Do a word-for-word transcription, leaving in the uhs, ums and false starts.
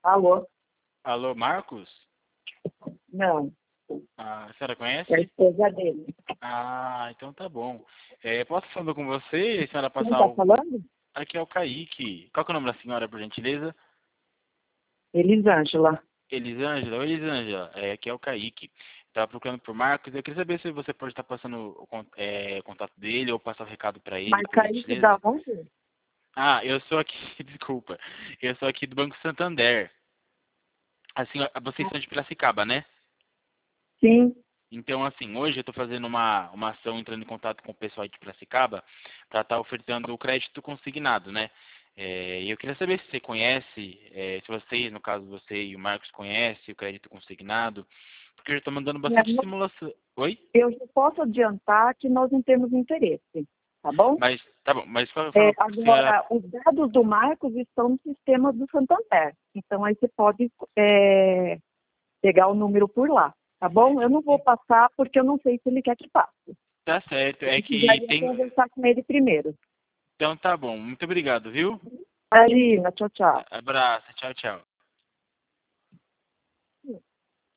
Alô? Alô, Marcos? Não, Ah, a senhora é a conhece? esposa dele. Ah, então tá bom. É, posso falar com você, a senhora Quem passar tá o... falando? Aqui é o Kaique. Qual que é o nome da senhora, por gentileza? Elisângela. Elisângela? Oi, Elisângela. É, aqui é o Kaique. Estava procurando por Marcos. Eu queria saber se você pode estar passando o con- é, o contato dele ou passar o recado para ele, Mas por Kaique da gentileza. onde? Ah, eu sou aqui, desculpa. Eu sou aqui do Banco Santander. Assim, vocês são de Piracicaba, né? Sim. Então, assim, hoje eu estou fazendo uma, uma ação, entrando em contato com o pessoal aí de Piracicaba, para estar ofertando o crédito consignado, né? É, E eu queria saber se você conhece, é, se vocês, no caso você e o Marcos, conhecem o crédito consignado, porque eu já estou mandando É, bastante não- simulação. Oi? Eu já posso adiantar que nós não temos interesse, tá bom? Mas, tá bom, mas qual É, forma que a senhora... agora, os dados do Marcos estão no sistema do Santander. Então, aí você pode é, pegar o número por lá, tá bom? Eu não vou passar porque eu não sei se ele quer que passe. Tá certo, Eu é que precisaria tem... conversar com ele primeiro. Então tá bom, muito obrigado, viu? Marina, tchau, tchau. Abraço, tchau, tchau.